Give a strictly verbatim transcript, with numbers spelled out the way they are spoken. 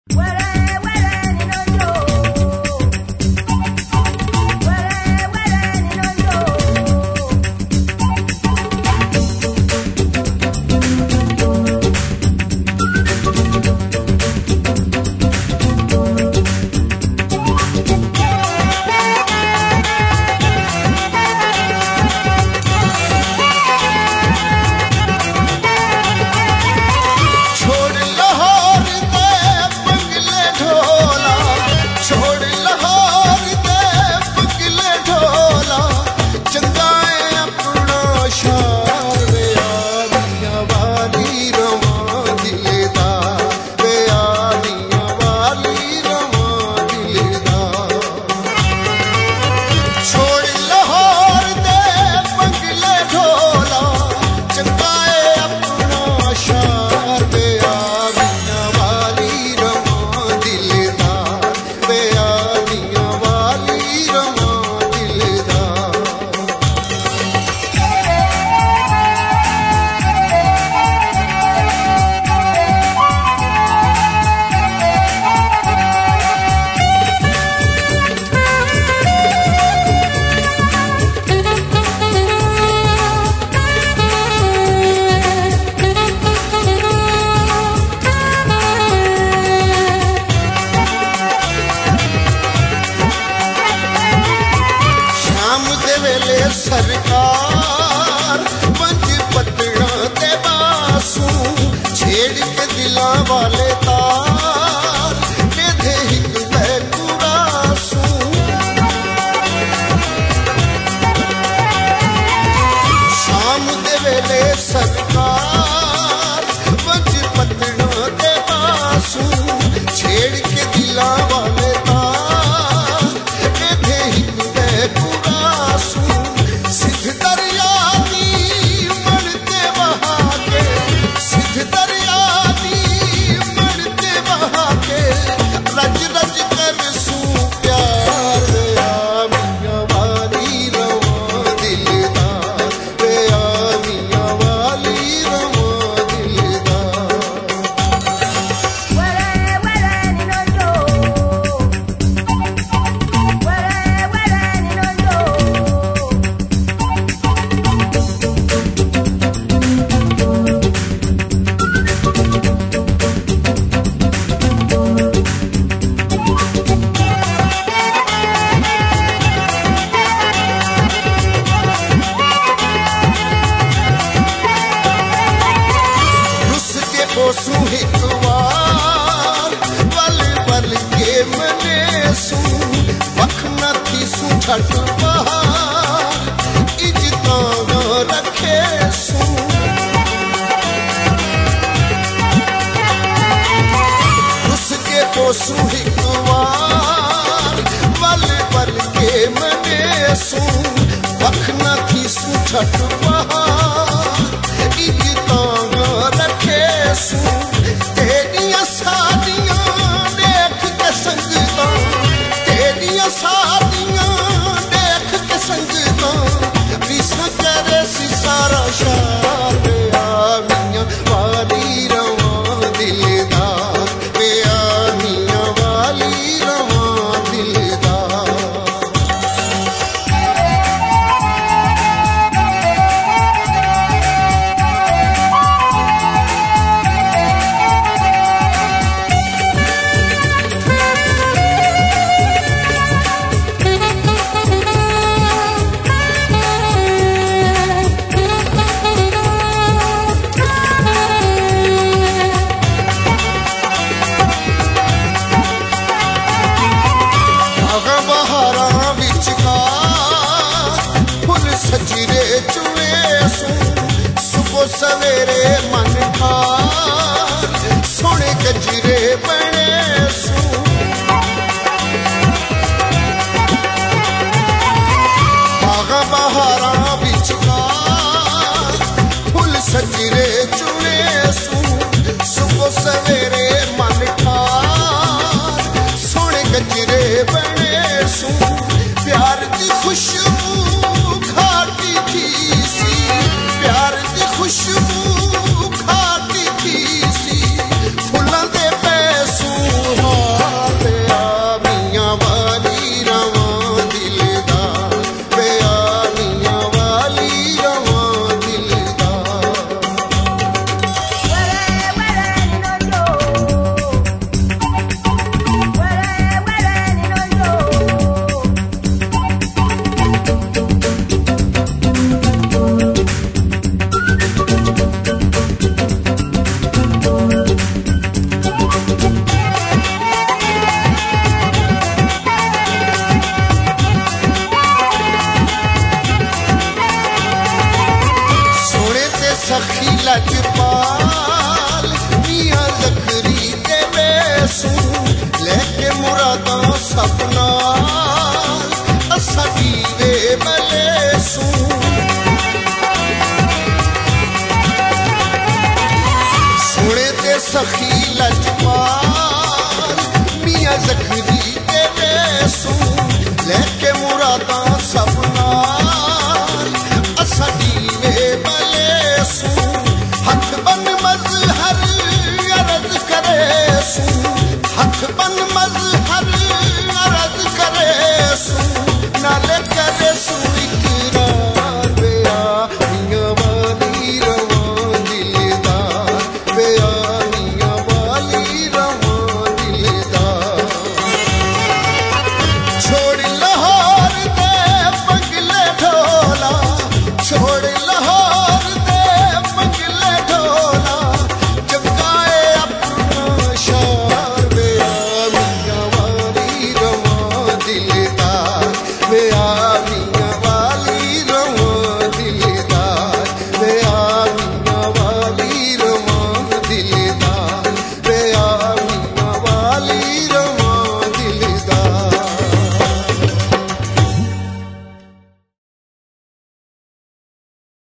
सरकार पंज पत्तियां ते बासू छेड़ के दिला वाले तार बेधे हिक बैकुरासू शाम दे वेले सरकार पंज पत्तियां ते बासू छेड़ के दिला वाले तार बेधे हिक बैकुरासू सिद्ध दरिया दी मरते बहा के सिद्ध दरिया दी मरते बहा के रज रज कर सू प्यार आ मियां वाली रवां दिलदार वे आ मियां वाली रवां दिलदार पोसू एक बार पल पल के मने सू बखना थी सू छठ बहार इज्जतां रखे सू उसके पोसू एक बार पल पल के मने सू बखना थी सू छठ बहार इज्जतां रखे सू तेरिया सादियां देख के संगता तेरिया सादियां देख के संगता विसा करे सी सारा शार वे आ मियां वाली रवां दिलदार वे आ मियां वाली रवां दिलदार बहारां विचकार फुल सजरे चुए सू सुबह सवेरे मन ठार सोने गजरे बने सू बागा बहारां विचकार फुल सजरे चुए सू सुबह सवेरे मन ठार सोने गजरे बने प्यार की खुशबू खाती थी सी प्यार की खुशबू खाती थी सी फुल्लां दे पैसू वीरों